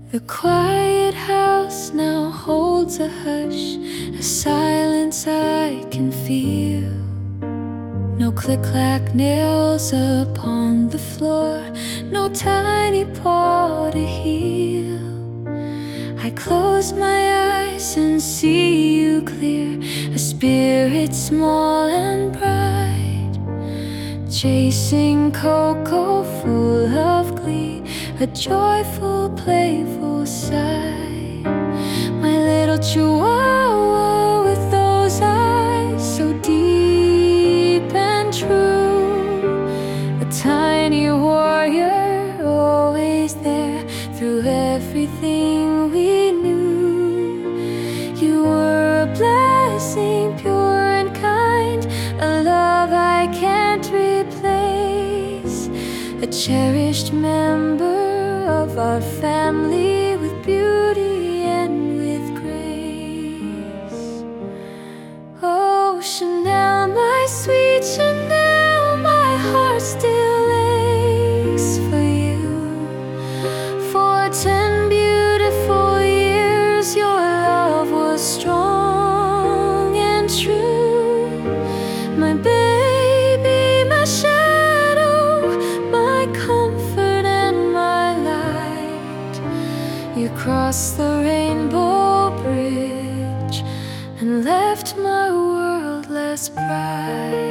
The quiet house now holds a hush, a silence I can feel. No click-clack nails upon the floor, no tiny paw to heal. I close my eyes and see you clear, a spirit small and bright, chasing cocoa full of glee, a joyful, playful sight. My little chihuahua with those eyes so deep and true, a tiny warrior always there through everything we knew. You were a blessing, pure and kind, a love I can't replace, a cherished member of our family with beauty and with grace. Oh, Chanel, my sweet Chanel, my heart still aches for you. For 10 beautiful years your love was strong and true. My baby, my shadow, my comfort and my light. You crossed the rainbow bridge and left my world less bright.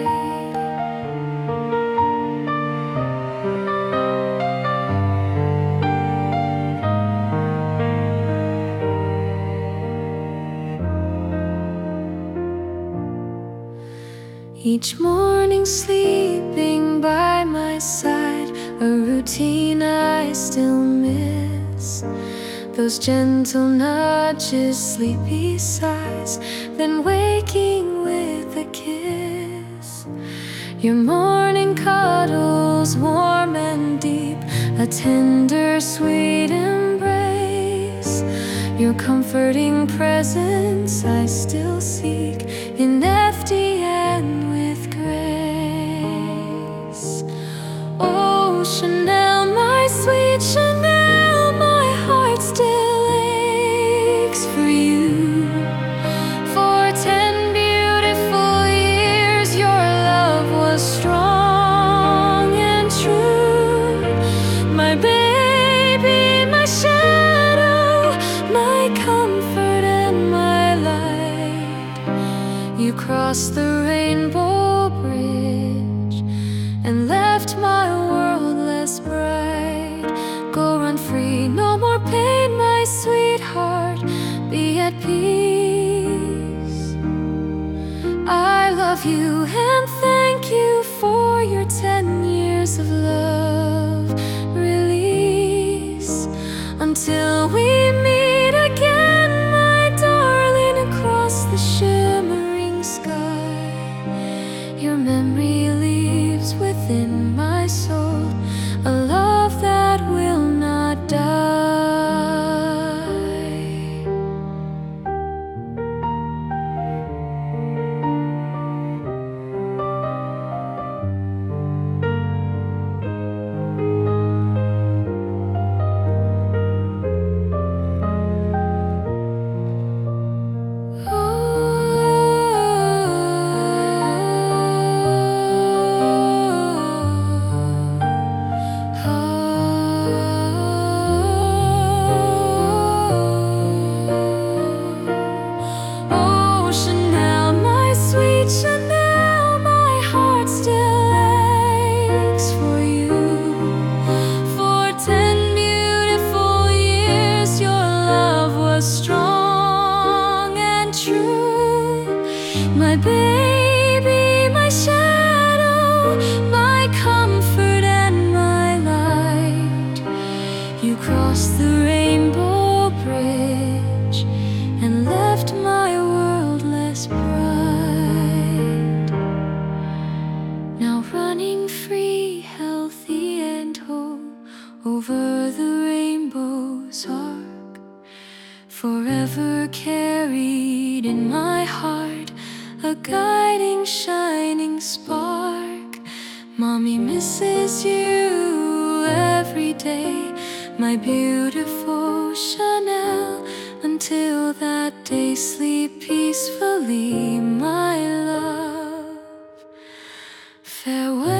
Each morning sleeping by my side, a routine I still miss. Those gentle nudges, sleepy sighs, then waking with a kiss. Your morning cuddles, warm and deep, a tender, sweet embrace. Your comforting presence I still seek in FD and with grace. Oh, Chanel, my sweet Chanel, my heart still aches for you. For 10 beautiful years your love was strong and true. My baby, my shadow, my comfort and my light. You crossed the rainbow bridge and left my world less bright. Go run free, no more pain, my sweetheart, be at peace. I love you and thank you for your 10 years of love release. Until we meet again, my darling, across the shimmering sky, your memory lives within my soul, a love that will not die. Oh, Chanel, my sweet Chanel, my heart still aches for you. For 10 beautiful years your love was strong and true. My baby, my shadow, my comfort and my light. You crossed the rainbow bridge and left my world less bright. Now running free, healthy and whole, over the rainbow's arc, forever carried in my heart, a guiding, shining spark. Mommy misses you every day, my beautiful Chanel. Until that day, sleep peacefully, my love. Farewell.